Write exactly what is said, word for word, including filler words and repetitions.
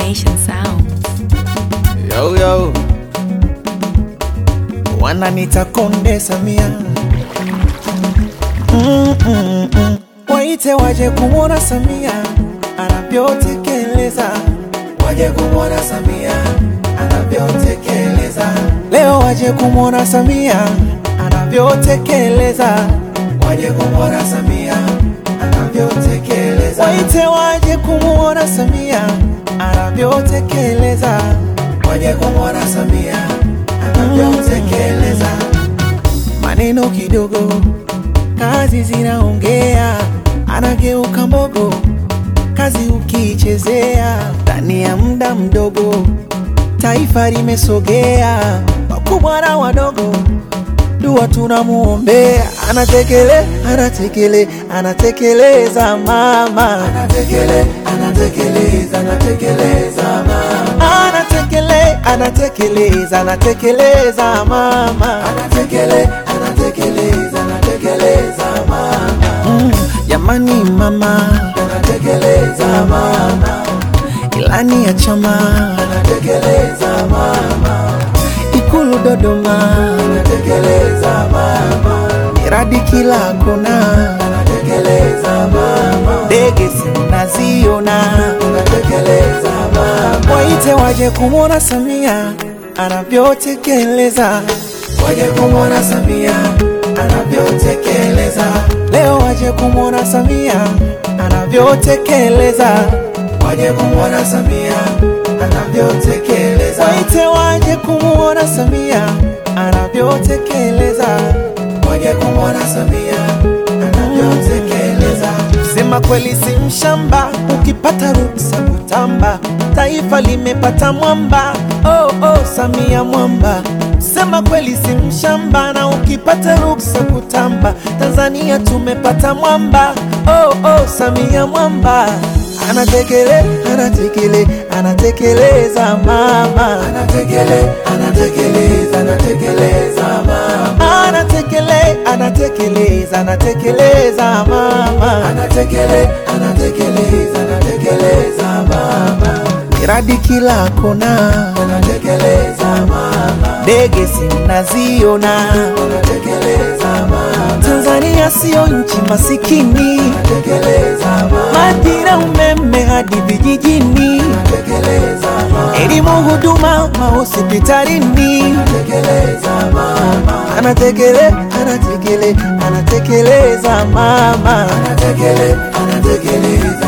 Nation Sounds. Yo yo, wananita Konde Samia. mm -mm -mm. Waite waje kumwona Samia anavyotekeleza, waje kumwona Samia anavyotekeleza. Leo waje kumwona Samia anavyotekeleza, waje kumwona Samia anavyotekeleza. Waite waje kumwona Samia anavyotekeleza, waje kumwona Samia anavyotekeleza. Maneno kidogo, kazi zinaongea, anageuka mbogo, kazi ukichezea. Ndani ya muda mdogo, taifa limesogea. Wakubwa na wadogo, dua tunamuombea. Anatekele, anatekele, anatekeleza mama. Anatekele, anatekeleza, anatekeleza mama. Anatekele, anatekeleza, anatekeleza mama. Anatekele, anatekeleza, anatekeleza mama. Mm, jamani mama, anatekeleza mama. Ilani ya chama, anatekeleza mama. Ikulu Dodoma, anatekeleza mama. Miradi kila kona, anatekeleza mama. Ndege sinaziona, anatekeleza mama. Waite waje kumwona Samia anavyotekeleza, waje kumwona Samia anavyotekeleza. Leo waje kumwona Samia anavyotekeleza, waje kumwona Samia anavyotekeleza. Waite waje kumwona Samia anavyotekeleza, waje kumwona Samia anavyotekeleza. Sema kweli si mshamba, ukipata ruksa kutamba, taifa limepata mwamba. Oh oh, Samia mwamba. Sema kweli si mshamba, na ukipata ruksa kutamba, Tanzania tumepata mwamba. Oh oh, Samia mwamba. Anatekele, anatekele, anatekeleza mama. Anatekele, anatekeleza, anatekeleza mama. Anatekele, anatekeleza, anatekeleza mama. Anatekele, anatekeleza, anatekeleza mama. Miradi kila kona, anatekeleza mama. Ndege sinaziona, anatekeleza mama. Tanzania sio nchi masikini, anatekeleza mama. Maji na umeme hadi vijijini, anatekeleza mama. Elimu, huduma mahospitalini, anatekeleza mama. Anatekele, anatekele, anatekeleza mama. Anatekele, anatekeleza